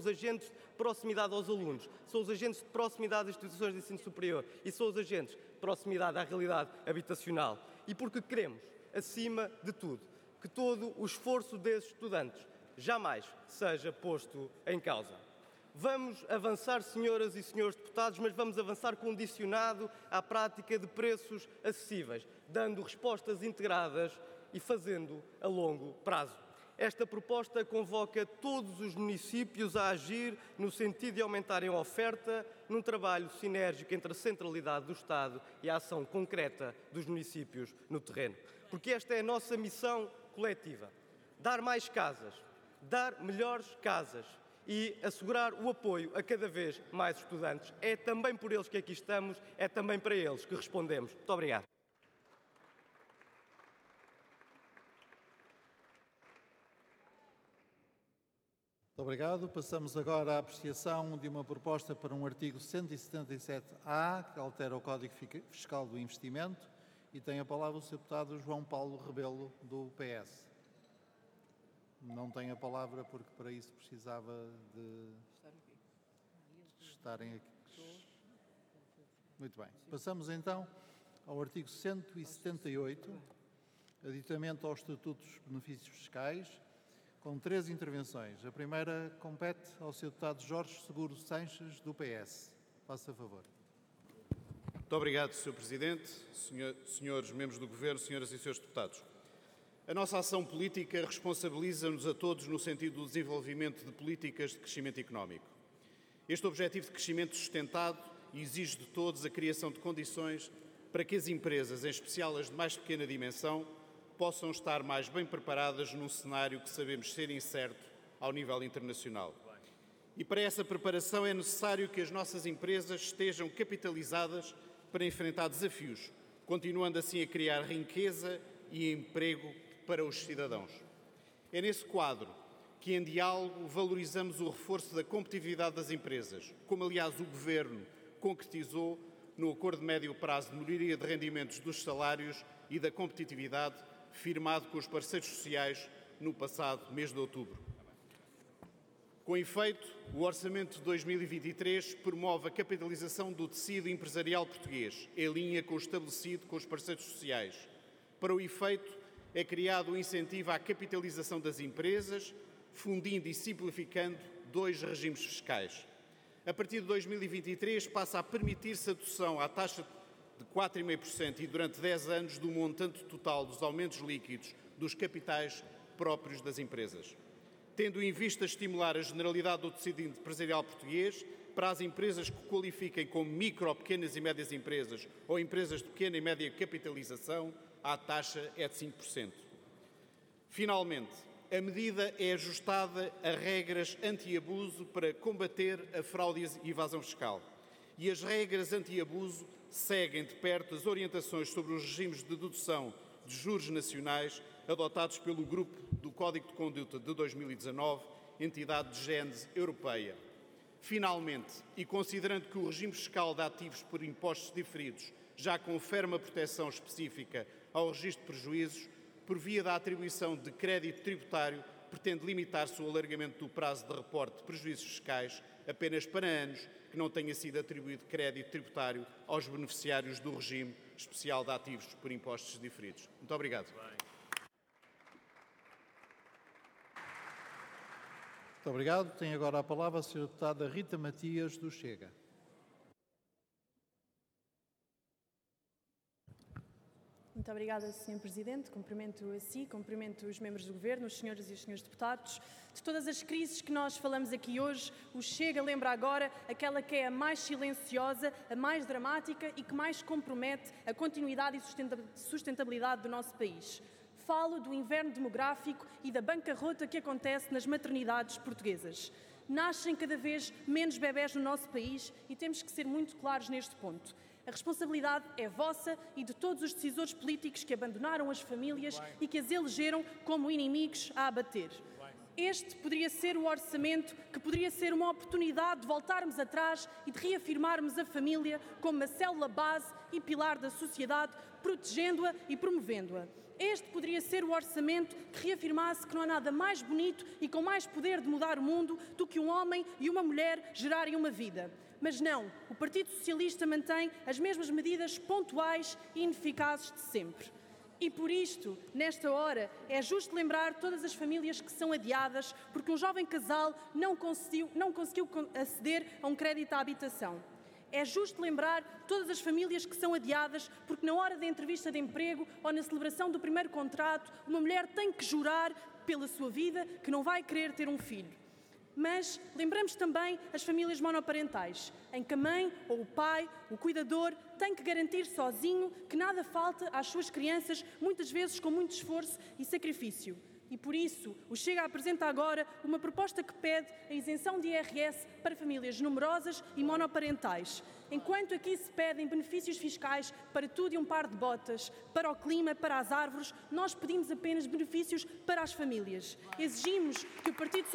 os agentes de proximidade aos alunos, são os agentes de proximidade às instituições de ensino superior e são os agentes de proximidade à realidade habitacional. E porque queremos, acima de tudo, que todo o esforço desses estudantes jamais seja posto em causa. Vamos avançar, senhoras e senhores deputados, mas vamos avançar condicionado à prática de preços acessíveis, dando respostas integradas e fazendo a longo prazo. Esta proposta convoca todos os municípios a agir no sentido de aumentarem a oferta, num trabalho sinérgico entre a centralidade do Estado e a ação concreta dos municípios no terreno. Porque esta é a nossa missão coletiva: dar mais casas, dar melhores casas e assegurar o apoio a cada vez mais estudantes. É também por eles que aqui estamos, é também para eles que respondemos. Muito obrigado. Muito obrigado. Passamos agora à apreciação de uma proposta para um artigo 177-A, que altera o Código Fiscal do Investimento, e tem a palavra o Sr. Deputado João Paulo Rebelo, do PS. Não tem a palavra porque para isso precisava de estarem aqui. Muito bem. Passamos então ao artigo 178, aditamento aos estatutos de benefícios fiscais, com 3 intervenções. A primeira compete ao Sr. Deputado Jorge Seguro Sanches, do PS. Faça favor. Muito obrigado, Sr. Presidente, senhores membros do Governo, senhoras e senhores deputados. A nossa ação política responsabiliza-nos a todos no sentido do desenvolvimento de políticas de crescimento económico. Este objetivo de crescimento sustentado exige de todos a criação de condições para que as empresas, em especial as de mais pequena dimensão, possam estar mais bem preparadas num cenário que sabemos ser incerto ao nível internacional. E para essa preparação é necessário que as nossas empresas estejam capitalizadas para enfrentar desafios, continuando assim a criar riqueza e emprego para os cidadãos. É nesse quadro que, em diálogo, valorizamos o reforço da competitividade das empresas, como aliás o Governo concretizou no Acordo de Médio Prazo de Melhoria de Rendimentos dos Salários e da Competitividade, firmado com os parceiros sociais no passado mês de outubro. Com efeito, o Orçamento de 2023 promove a capitalização do tecido empresarial português, em linha com o estabelecido com os parceiros sociais. Para o efeito, é criado um incentivo à capitalização das empresas, fundindo e simplificando 2 regimes fiscais. A partir de 2023 passa a permitir-se a dedução à taxa de 4,5% e durante 10 anos do montante total dos aumentos líquidos dos capitais próprios das empresas. Tendo em vista estimular a generalidade do tecido empresarial português, para as empresas que qualifiquem como micro, pequenas e médias empresas ou empresas de pequena e média capitalização, a taxa é de 5%. Finalmente, a medida é ajustada a regras anti-abuso para combater a fraude e evasão fiscal. E as regras anti-abuso seguem de perto as orientações sobre os regimes de dedução de juros nacionais adotados pelo Grupo do Código de Conduta de 2019, entidade de gênese europeia. Finalmente, e considerando que o regime fiscal de ativos por impostos diferidos já confere uma proteção específica ao registro de prejuízos, por via da atribuição de crédito tributário, pretende limitar-se o alargamento do prazo de reporte de prejuízos fiscais apenas para anos que não tenha sido atribuído crédito tributário aos beneficiários do regime especial de ativos por impostos diferidos. Muito obrigado. Muito obrigado. Tem agora a palavra a Sra. Deputada Rita Matias, do Chega. Muito obrigada, Sr. Presidente. Cumprimento a si, cumprimento os membros do Governo, os senhores e os senhores deputados. De todas as crises que nós falamos aqui hoje, o Chega lembra agora aquela que é a mais silenciosa, a mais dramática e que mais compromete a continuidade e sustentabilidade do nosso país. Falo do inverno demográfico e da bancarrota que acontece nas maternidades portuguesas. Nascem cada vez menos bebés no nosso país e temos que ser muito claros neste ponto. A responsabilidade é vossa e de todos os decisores políticos que abandonaram as famílias e que as elegeram como inimigos a abater. Este poderia ser o orçamento que poderia ser uma oportunidade de voltarmos atrás e de reafirmarmos a família como uma célula base e pilar da sociedade, protegendo-a e promovendo-a. Este poderia ser o orçamento que reafirmasse que não há nada mais bonito e com mais poder de mudar o mundo do que um homem e uma mulher gerarem uma vida. Mas não, o Partido Socialista mantém as mesmas medidas pontuais e ineficazes de sempre. E por isto, nesta hora, é justo lembrar todas as famílias que são adiadas porque um jovem casal não conseguiu aceder a um crédito à habitação. É justo lembrar todas as famílias que são adiadas porque na hora da entrevista de emprego ou na celebração do primeiro contrato, uma mulher tem que jurar pela sua vida que não vai querer ter um filho. Mas lembramos também as famílias monoparentais, em que a mãe ou o pai, o cuidador, tem que garantir sozinho que nada falta às suas crianças, muitas vezes com muito esforço e sacrifício. E por isso, o Chega apresenta agora uma proposta que pede a isenção de IRS para famílias numerosas e monoparentais. Enquanto aqui se pedem benefícios fiscais para tudo e um par de botas, para o clima, para as árvores, nós pedimos apenas benefícios para as famílias. Exigimos que o Partido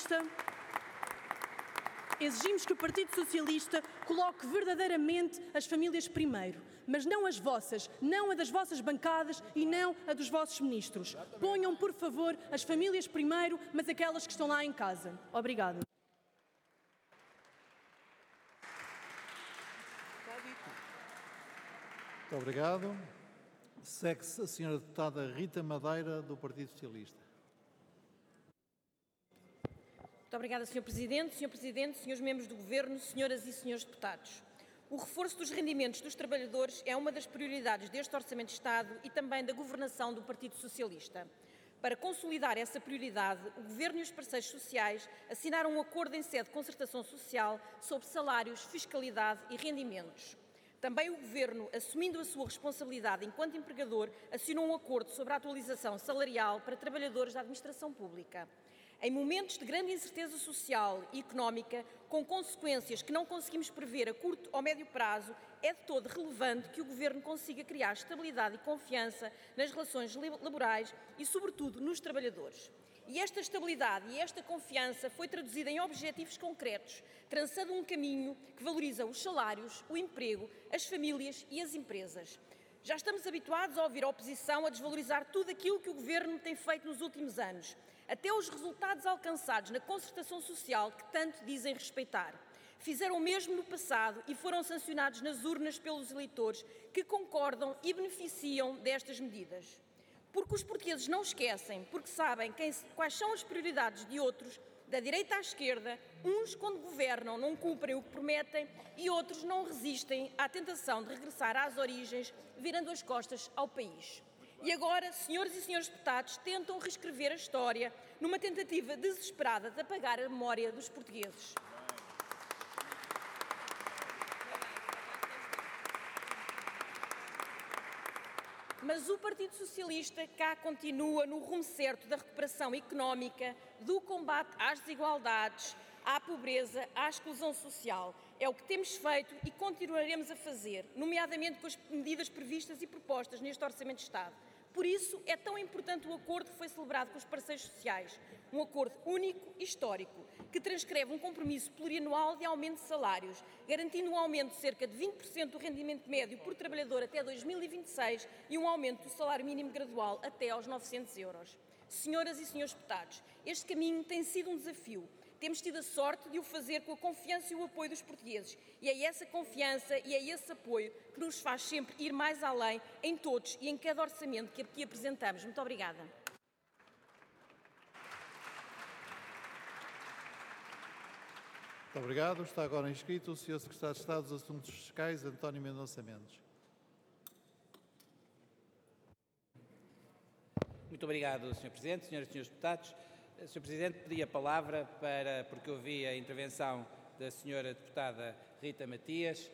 Socialista coloque verdadeiramente as famílias primeiro, mas não as vossas, não a das vossas bancadas e não a dos vossos ministros. Ponham, por favor, as famílias primeiro, mas aquelas que estão lá em casa. Obrigada. Muito obrigado. Segue-se a senhora deputada Rita Madeira, do Partido Socialista. Muito obrigada, Sr. Presidente. Sr. Presidente, senhores membros do Governo, senhoras e senhores deputados. O reforço dos rendimentos dos trabalhadores é uma das prioridades deste Orçamento de Estado e também da governação do Partido Socialista. Para consolidar essa prioridade, o Governo e os parceiros sociais assinaram um acordo em sede de concertação social sobre salários, fiscalidade e rendimentos. Também o Governo, assumindo a sua responsabilidade enquanto empregador, assinou um acordo sobre a atualização salarial para trabalhadores da administração pública. Em momentos de grande incerteza social e económica, com consequências que não conseguimos prever a curto ou médio prazo, é de todo relevante que o Governo consiga criar estabilidade e confiança nas relações laborais e, sobretudo, nos trabalhadores. E esta estabilidade e esta confiança foi traduzida em objetivos concretos, traçando um caminho que valoriza os salários, o emprego, as famílias e as empresas. Já estamos habituados a ouvir a oposição a desvalorizar tudo aquilo que o Governo tem feito nos últimos anos, até os resultados alcançados na concertação social que tanto dizem respeitar. Fizeram o mesmo no passado e foram sancionados nas urnas pelos eleitores que concordam e beneficiam destas medidas. Porque os portugueses não esquecem, porque sabem quais são as prioridades de outros, da direita à esquerda, uns quando governam não cumprem o que prometem e outros não resistem à tentação de regressar às origens, virando as costas ao país. E agora, senhoras e senhores deputados, tentam reescrever a história numa tentativa desesperada de apagar a memória dos portugueses. Mas o Partido Socialista cá continua no rumo certo da recuperação económica, do combate às desigualdades, à pobreza, à exclusão social. É o que temos feito e continuaremos a fazer, nomeadamente com as medidas previstas e propostas neste Orçamento de Estado. Por isso, é tão importante o acordo que foi celebrado com os parceiros sociais, um acordo único e histórico, que transcreve um compromisso plurianual de aumento de salários, garantindo um aumento de cerca de 20% do rendimento médio por trabalhador até 2026 e um aumento do salário mínimo gradual até aos 900 euros. Senhoras e senhores deputados, este caminho tem sido um desafio. Temos tido a sorte de o fazer com a confiança e o apoio dos portugueses. E é essa confiança e é esse apoio que nos faz sempre ir mais além em todos e em cada orçamento que aqui apresentamos. Muito obrigada. Muito obrigado. Está agora inscrito o Sr. Secretário de Estado dos Assuntos Fiscais, António Mendonça Mendes. Muito obrigado, Sr. Presidente, senhoras e senhores deputados. Sr. Presidente, pedi a palavra porque ouvi a intervenção da senhora deputada Rita Matias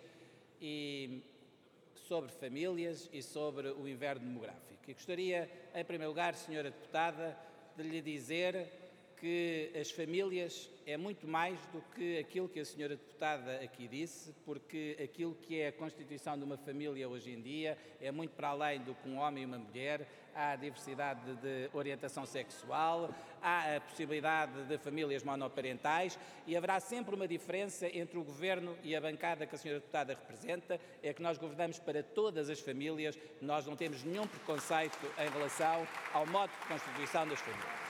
sobre famílias e sobre o inverno demográfico. E gostaria, em primeiro lugar, senhora deputada, de lhe dizer que as famílias é muito mais do que aquilo que a senhora deputada aqui disse, porque aquilo que é a constituição de uma família hoje em dia é muito para além do que um homem e uma mulher. Há a diversidade de orientação sexual, há a possibilidade de famílias monoparentais e haverá sempre uma diferença entre o Governo e a bancada que a senhora deputada representa, é que nós governamos para todas as famílias, nós não temos nenhum preconceito em relação ao modo de constituição das famílias.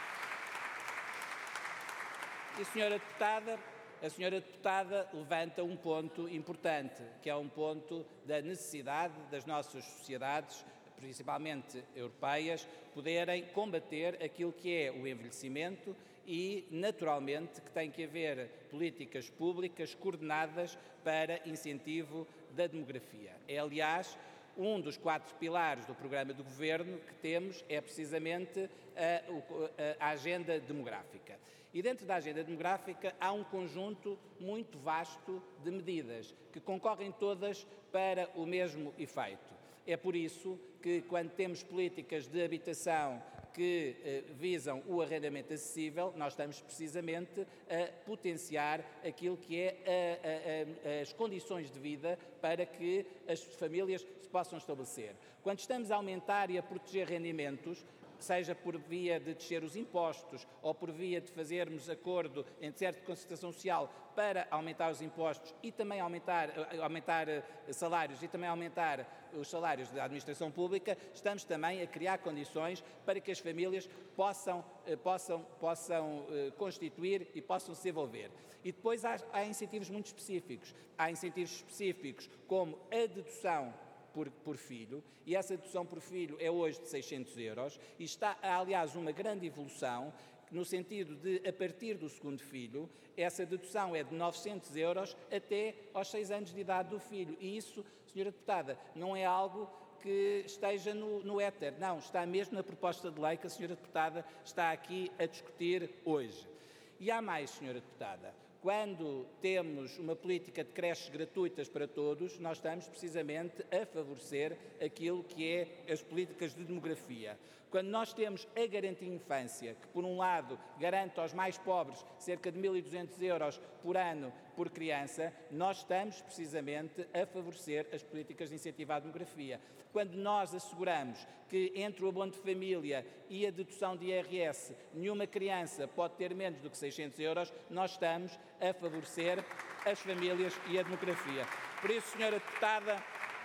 E a senhora deputada levanta um ponto importante, que é um ponto da necessidade das nossas sociedades, principalmente europeias, poderem combater aquilo que é o envelhecimento e, naturalmente, que tem que haver políticas públicas coordenadas para incentivo da demografia. É, aliás, um dos 4 pilares do programa do Governo que temos é precisamente a agenda demográfica. E dentro da agenda demográfica há um conjunto muito vasto de medidas que concorrem todas para o mesmo efeito. É por isso que, quando temos políticas de habitação que visam o arrendamento acessível, nós estamos precisamente a potenciar aquilo que é as condições de vida para que as famílias se possam estabelecer. Quando estamos a aumentar e a proteger rendimentos, seja por via de descer os impostos ou por via de fazermos acordo em certa concertação social para aumentar os impostos e também aumentar salários e também aumentar os salários da administração pública, estamos também a criar condições para que as famílias possam constituir e possam se envolver. E depois há incentivos muito específicos. Há incentivos específicos como a dedução por filho, e essa dedução por filho é hoje de 600 euros, e há, aliás, uma grande evolução, no sentido de, a partir do segundo filho, essa dedução é de 900 euros até aos 6 anos de idade do filho. E isso, senhora deputada, não é algo que esteja no éter, não, está mesmo na proposta de lei que a senhora deputada está aqui a discutir hoje. E há mais, senhora deputada. Quando temos uma política de creches gratuitas para todos, nós estamos precisamente a favorecer aquilo que é as políticas de demografia. Quando nós temos a Garantia Infância, que por um lado garante aos mais pobres cerca de 1.200 euros por ano por criança, nós estamos precisamente a favorecer as políticas de incentivo à demografia. Quando nós asseguramos que entre o abono de família e a dedução de IRS nenhuma criança pode ter menos do que 600 euros, nós estamos a favorecer as famílias e a demografia. Por isso, senhora deputada,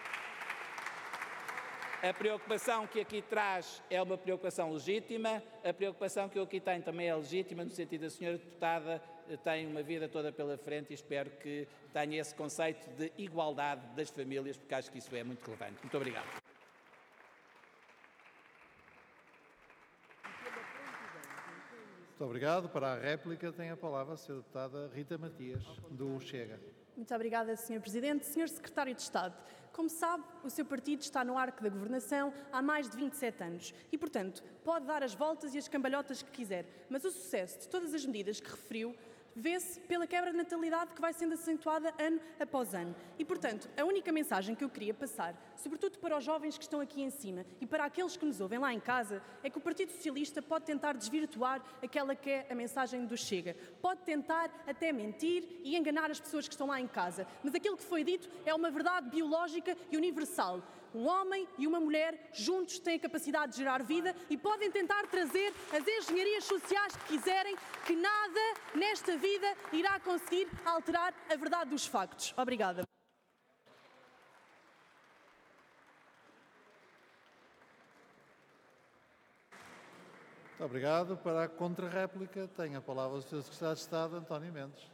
a preocupação que aqui traz é uma preocupação legítima, a preocupação que eu aqui tenho também é legítima, no sentido da senhora deputada tem uma vida toda pela frente e espero que tenha esse conceito de igualdade das famílias, porque acho que isso é muito relevante. Muito obrigado. Muito obrigado. Para a réplica tem a palavra a senhora deputada Rita Matias, do Chega. Muito obrigada, Sr. Presidente. Sr. Secretário de Estado, como sabe, o seu partido está no arco da governação há mais de 27 anos e, portanto, pode dar as voltas e as cambalhotas que quiser, mas o sucesso de todas as medidas que referiu vê-se pela quebra de natalidade que vai sendo acentuada ano após ano. E, portanto, a única mensagem que eu queria passar, sobretudo para os jovens que estão aqui em cima e para aqueles que nos ouvem lá em casa, é que o Partido Socialista pode tentar desvirtuar aquela que é a mensagem do Chega. Pode tentar até mentir e enganar as pessoas que estão lá em casa. Mas aquilo que foi dito é uma verdade biológica e universal. Um homem e uma mulher juntos têm a capacidade de gerar vida e podem tentar trazer as engenharias sociais que quiserem, que nada nesta vida irá conseguir alterar a verdade dos factos. Obrigada. Muito obrigado. Para a contra-réplica tem a palavra o Sr. Secretário de Estado, António Mendes.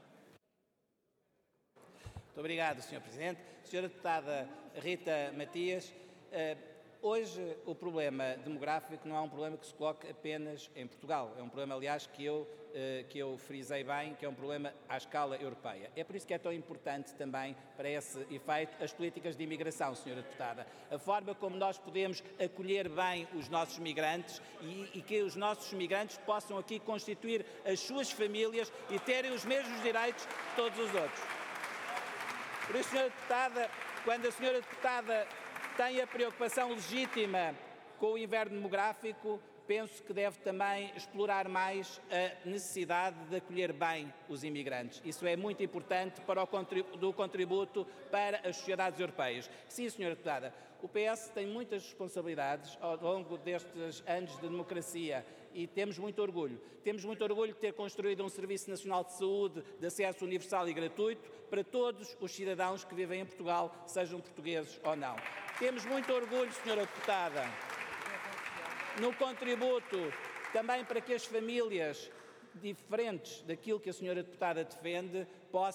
Muito obrigado, Sr. Presidente. Senhora Deputada Rita Matias, hoje o problema demográfico não é um problema que se coloca apenas em Portugal. É um problema, aliás, que eu frisei bem, que é um problema à escala europeia. É por isso que é tão importante também, para esse efeito, as políticas de imigração, Senhora Deputada. A forma como nós podemos acolher bem os nossos migrantes e que os nossos migrantes possam aqui constituir as suas famílias e terem os mesmos direitos que todos os outros. Por isso, Senhora Deputada, quando a Senhora Deputada tem a preocupação legítima com o inverno demográfico, penso que deve também explorar mais a necessidade de acolher bem os imigrantes. Isso é muito importante para o contributo para as sociedades europeias. Sim, senhora deputada, o PS tem muitas responsabilidades ao longo destes anos de democracia e temos muito orgulho. Temos muito orgulho de ter construído um Serviço Nacional de Saúde de acesso universal e gratuito para todos os cidadãos que vivem em Portugal, sejam portugueses ou não. Temos muito orgulho, senhora deputada, no contributo também para que as famílias diferentes daquilo que a senhora deputada defende possam